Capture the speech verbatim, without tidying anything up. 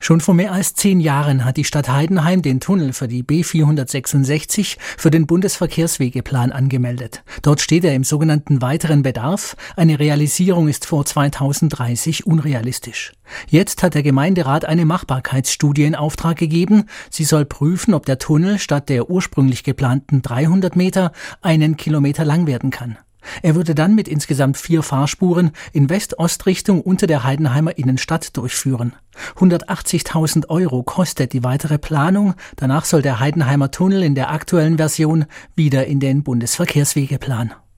Schon vor mehr als zehn Jahren hat die Stadt Heidenheim den Tunnel für die B vierhundertsechsundsechzig für den Bundesverkehrswegeplan angemeldet. Dort steht er im sogenannten weiteren Bedarf. Eine Realisierung ist vor zweitausenddreißig unrealistisch. Jetzt hat der Gemeinderat eine Machbarkeitsstudie in Auftrag gegeben. Sie soll prüfen, ob der Tunnel statt der ursprünglich geplanten dreihundert Meter einen Kilometer lang werden kann. Er würde dann mit insgesamt vier Fahrspuren in West-Ost-Richtung unter der Heidenheimer Innenstadt durchführen. hundertachtzigtausend Euro kostet die weitere Planung. Danach soll der Heidenheimer Tunnel in der aktuellen Version wieder in den Bundesverkehrswegeplan.